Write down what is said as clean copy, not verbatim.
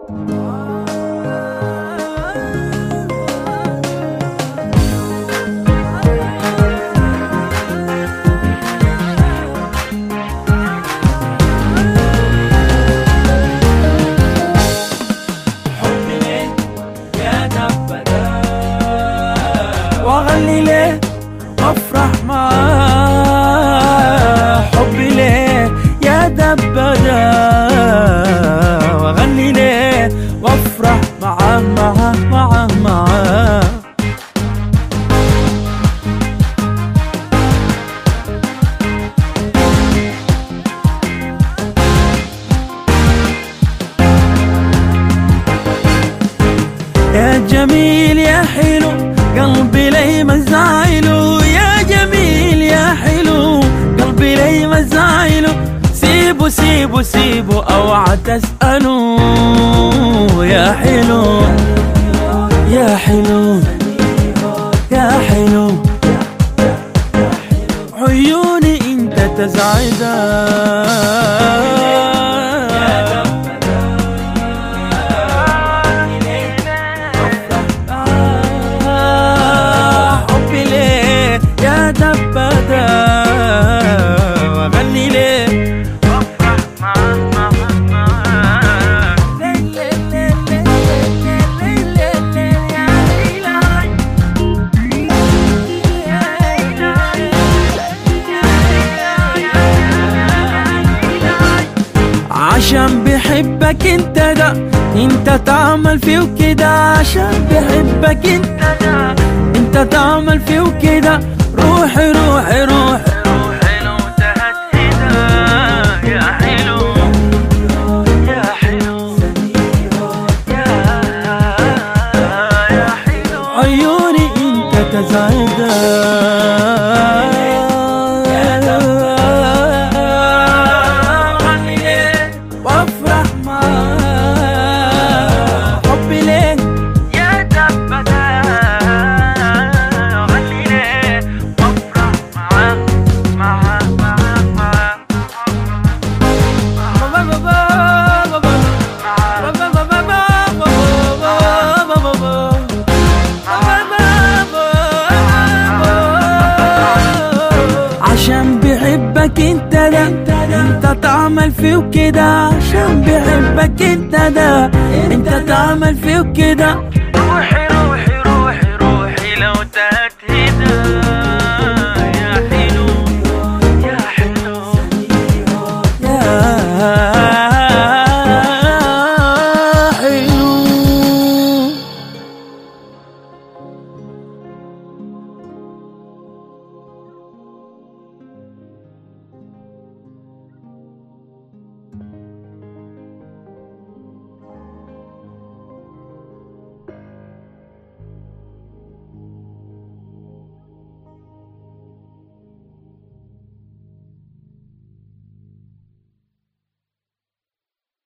واغني ليه وافرح معاه، حبي ليه يا دبدا، واغني ليه وافرح معاه معاه معاه معاه. يا جميل يا حلو قلبي لي مزايله، يا جميل يا حلو قلبي لي مزايله، سيبه سيبه سيبه اوعى تسأله. يا حلو يا حلو يا حلو عيوني انت تزعدها. واغني ليه وافرح معاه عشان بحبك انت ده، انت تعمل فيه وكده، عشان بحبك انت ده، انت تعمل فيه وكده. روحي روحي روحي روحي لو انتهت هنا. يا حلو يا حلو يا حلو عيوني انت تزعدها. عشان بحبك انت ده، انت تعمل فيه وكده، عشان بحبك انت ده، انت تعمل فيه وكده.